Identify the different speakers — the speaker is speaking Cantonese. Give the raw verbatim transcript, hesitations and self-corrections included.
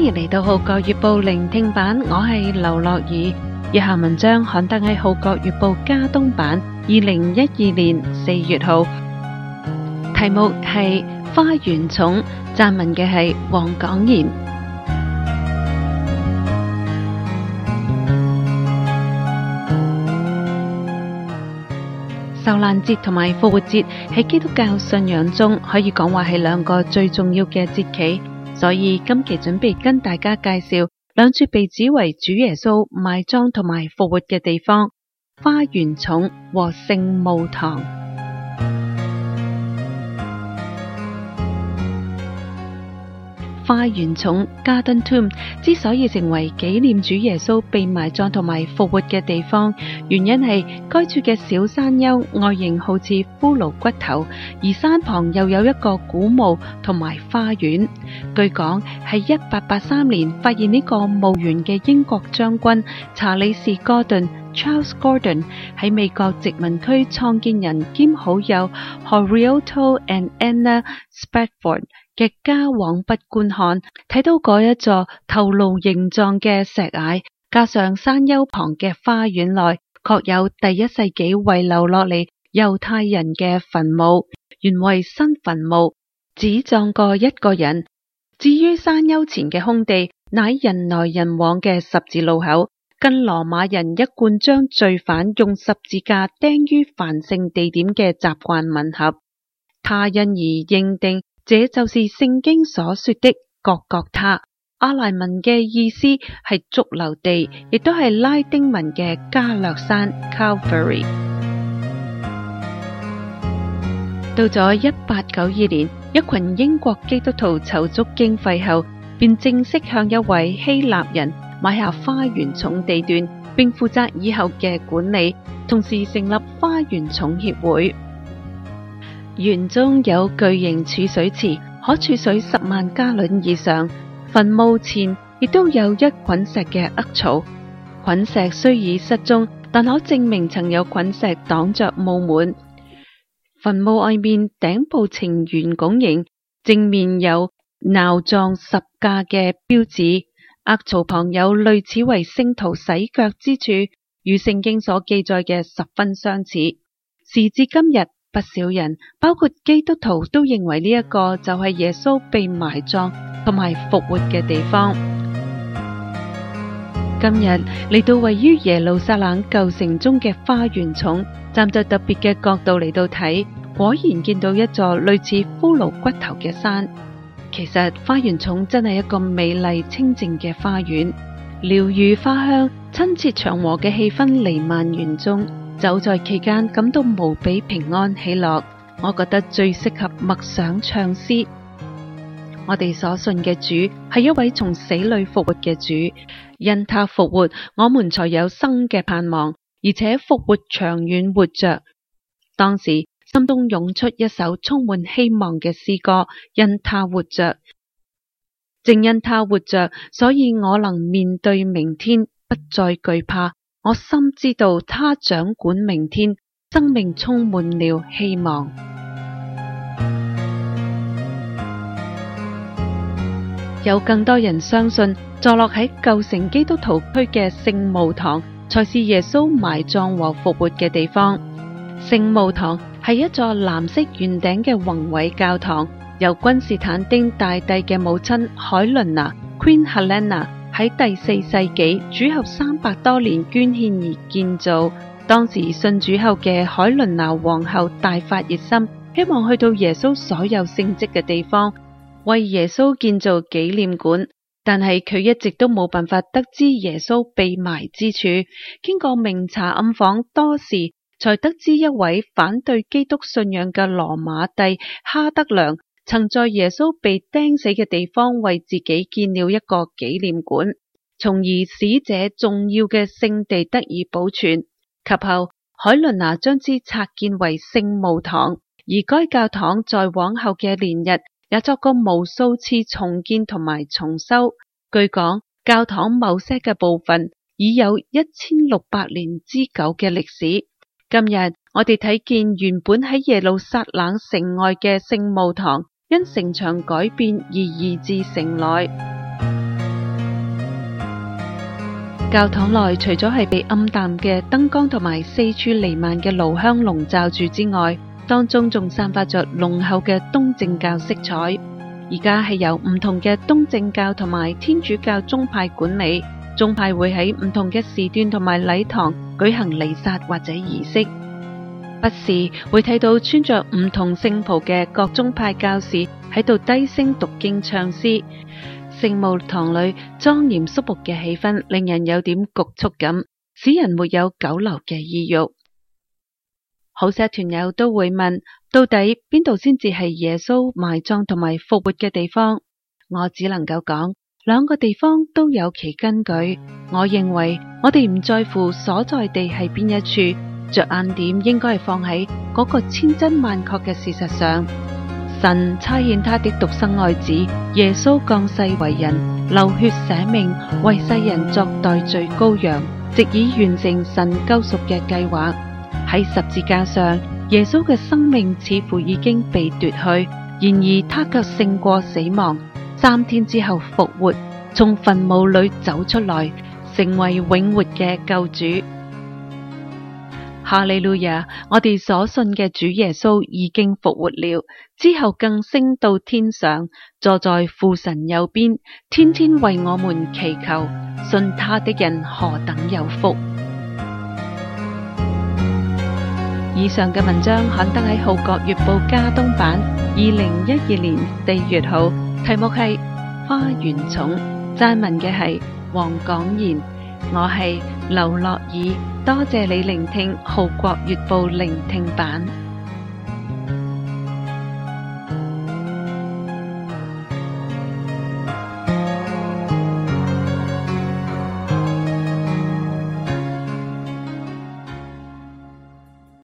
Speaker 1: 迎嚟到《號角月報》聆聽版，我係劉樂兒。以下文章刊登喺《號角月報》加東版，二零一二年四月號，題目係《花園塚》，撰文嘅係黃港賢。受難節同埋復活節喺基督教信仰中可以講話係兩個最重要嘅節期。所以今期準備跟大家介紹兩處被指為主耶穌埋葬同埋復活嘅地方：花園塚和聖墓堂。花園塚 Garden Tomb 之所以成為紀念主耶穌被埋葬同埋復活嘅地方，原因係該處嘅小山丘外形好似骷髏骨頭，而山旁又有一個古墓同埋花園。據講係一八八三年發現呢個墓園嘅英國將軍查理士哥頓 Charles Gordon 喺美國殖民區創建人兼好友 Henrietta and Anna Spafford 嘅家往北觀看，睇到嗰一座頭顱形狀嘅石崖，加上山丘旁嘅花園內確有第一世紀遺留落嚟猶太人嘅墳墓，原為新墳墓，只葬過一個人。至於山丘前嘅空地，乃人來人往嘅十字路口，跟羅馬人一貫將罪犯用十字架釘於繁盛地點嘅習慣吻合。他因而認定這就是聖經所說的各各他。阿蘭文嘅意思係髑髏地，亦都係拉丁文嘅加略山 Calvary。到咗一八九二年，一群英國基督徒籌足經費後，便正式向一位希臘人買下花園塚地段，並負責以後嘅管理，同時成立花園塚協會。園中有巨型儲水池，可儲水十萬加侖以上。墳墓前亦都有一捆石嘅凹槽，捆石雖已失蹤，但可證明曾有捆石擋着墓門。墳墓外面頂部呈圓拱形，正面有錨狀十架嘅標誌，凹槽旁有類似為聖徒洗腳之處，與聖經所記載嘅十分相似。時至今日，不少人，包括基督徒，都認為呢一個就係耶穌被埋葬同埋復活嘅地方。今日嚟到位於耶路撒冷舊城中嘅花園塚，站在特別嘅角度嚟到睇，果然見到一座類似骷髏骨頭嘅山。其實花園塚真係一個美麗清靜嘅花園，鳥語花香、親切祥和嘅氣氛彌漫園中。走在期間感到無比平安喜樂，我覺得最適合默想唱詩。我哋所信嘅主係一位從死裏復活嘅主，因他復活，我們才有生嘅盼望，而且復活長遠活着。當時心中湧出一首充滿希望嘅詩歌，因他活着，正因他活着，所以我能面對明天，不再懼怕。我深知道他掌管明天，生命充滿了希望。有更多人相信，坐落喺舊城基督徒區嘅聖墓堂，才是耶穌埋葬和復活嘅地方。聖墓堂係一座藍色圓頂嘅宏偉教堂，由君士坦丁大帝嘅母親海倫娜 Queen Helena喺第四世紀主後三百多年捐獻而建造。當時信主後嘅海倫娜皇后大發熱心，希望去到耶穌所有聖蹟嘅地方，為耶穌建造紀念館。但係佢一直都冇辦法得知耶穌被埋之處。經過明查暗訪多時，才得知一位反對基督信仰嘅羅馬帝哈德良曾在耶穌被釘死嘅地方為自己建了一個紀念館，從而使這重要嘅聖地得以保存。及後，海倫娜將之拆建為聖墓堂，而該教堂在往後嘅年日也作過無數次重建同埋重修。據講，教堂某些嘅部分已有一千六百年之久嘅歷史。今日我哋睇見原本喺耶路撒冷城外嘅聖墓堂，因城牆改變而移至城內。 教堂內除咗係被暗淡嘅燈光同埋四處彌漫嘅爐香籠罩住之外，當中仲散發着濃厚嘅東正教色彩。而家係由唔同嘅東正教同埋天主教宗派管理，宗派會喺唔同嘅時段同埋禮堂舉行彌撒或者儀式。不時會睇到穿着唔同聖袍嘅各宗派教士喺度低聲讀經唱詩。聖母堂裏莊嚴肅穆嘅氣氛令人有點局促感，使人沒有久留嘅意欲。好些團友都會問，到底邊度先至係耶穌埋葬同埋復活嘅地方？我只能夠講，兩個地方都有其根據。我認為我哋唔在乎所在地係邊一處，着眼點應該係放喺嗰個千真萬確嘅事實上。神差遣他的獨生愛子耶穌降世為人，流血捨命，為世人作代罪羔羊，藉以完成神救贖嘅計劃。喺十字架上，耶穌嘅生命似乎已經被奪去，然而他卻勝過死亡，三天之後復活，從墳墓裏走出來，成為永活嘅救主。哈利路亞！我哋所信嘅主耶穌已經復活了，之後更升到天上，坐在父神右邊，天天為我們祈求。信他的人何等有福！以上嘅文章刊登喺《號角月報》加東版，二零一二年四月號，題目係《花園塚》，撰文嘅係黃廣賢。我係劉樂爾，多謝你聆聽《號角月報》聆聽版。